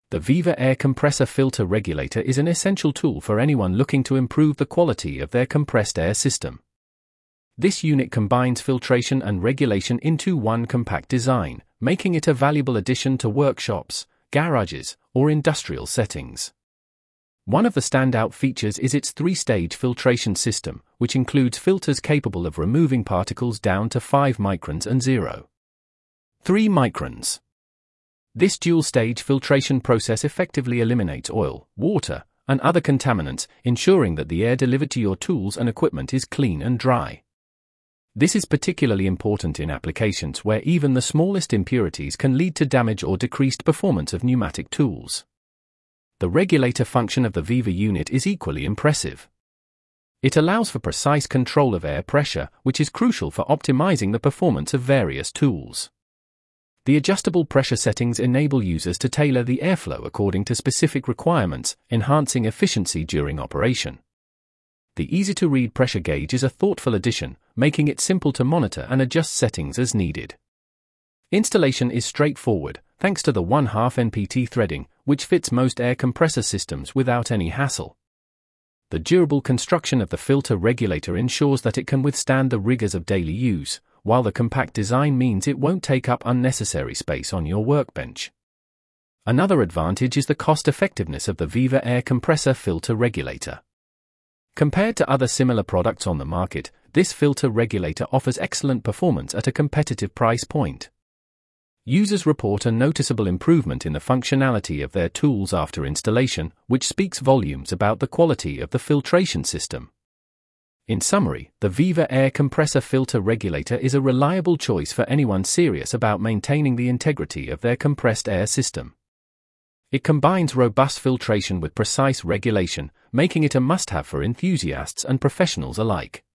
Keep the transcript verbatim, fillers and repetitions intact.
The Viva Air Compressor Filter Regulator is an essential tool for anyone looking to improve the quality of their compressed air system. This unit combines filtration and regulation into one compact design, making it a valuable addition to workshops, garages, or industrial settings. One of the standout features is its three-stage filtration system, which includes filters capable of removing particles down to five microns and zero point three microns. This dual-stage filtration process effectively eliminates oil, water, and other contaminants, ensuring that the air delivered to your tools and equipment is clean and dry. This is particularly important in applications where even the smallest impurities can lead to damage or decreased performance of pneumatic tools. The regulator function of the Viva unit is equally impressive. It allows for precise control of air pressure, which is crucial for optimizing the performance of various tools. The adjustable pressure settings enable users to tailor the airflow according to specific requirements, enhancing efficiency during operation. The easy-to-read pressure gauge is a thoughtful addition, making it simple to monitor and adjust settings as needed. Installation is straightforward, thanks to the one half N P T threading, which fits most air compressor systems without any hassle. The durable construction of the filter regulator ensures that it can withstand the rigors of daily use, while the compact design means it won't take up unnecessary space on your workbench. Another advantage is the cost-effectiveness of the Viva Air Compressor Filter Regulator. Compared to other similar products on the market, this filter regulator offers excellent performance at a competitive price point. Users report a noticeable improvement in the functionality of their tools after installation, which speaks volumes about the quality of the filtration system. In summary, the Viva Air Compressor Filter Regulator is a reliable choice for anyone serious about maintaining the integrity of their compressed air system. It combines robust filtration with precise regulation, making it a must-have for enthusiasts and professionals alike.